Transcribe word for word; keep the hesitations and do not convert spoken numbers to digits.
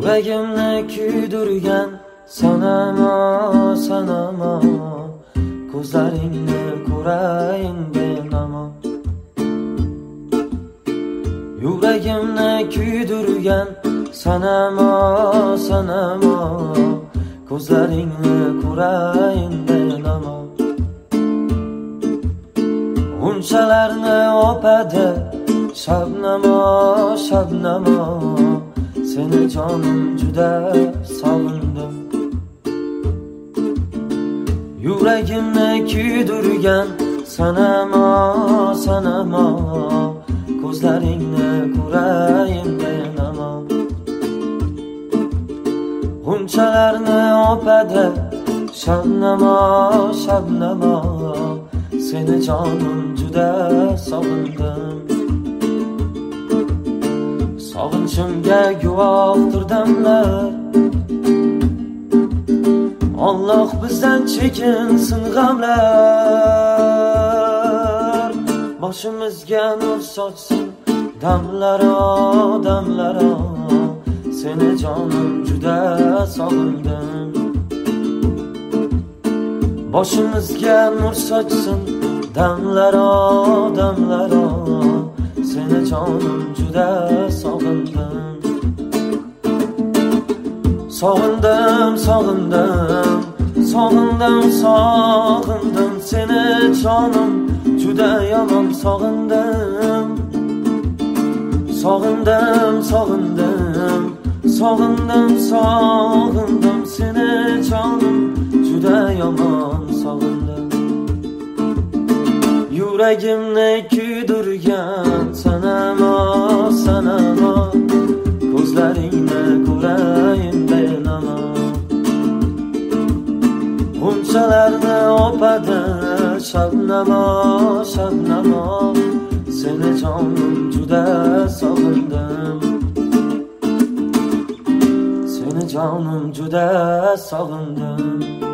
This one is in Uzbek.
Yuragimni kuydirgan sanamo, sanamo, ko'zlaringni ko'rayin benamo. Yuragimni kuydirgan sanamo, sanamo, ko'zlaringni ko'rayin benamo. Unchalarni opadi shabnamo, shabnamo, seni jonim juda sog'indim. Yuragimni kuydirgan sanamo, sanamo, ko'zlaringni ko'rayin benamo. G'unchalarni opadi shabnamo, shabnamo, seni jonim juda sog'indim. Sog'inchimga guvohdir damlar, Alloh bizdan chekinsin g'amlar. Boshimizga nur sochsin damlaro, damlaro, seni jonim juda sog'indim. Boshimizga nur sochsin damlaro, damlaro, seni jonim juda sog'indim. Sog'indim, sog'indim, sog'indim, sog'indim, seni jonim juda yomon sog'indim. Sog'indim, sog'indim, sog'indim, sog'indim, seni jonim juda yomon sog'indim. Yuragimni kuydirgan sanamo, sanamo, ko'zlaringni ko'rayin benamo. G'unchalarni opadi shabnamo, shabnamo, seni jonim juda sog'indim. Seni jonim juda sog'indim.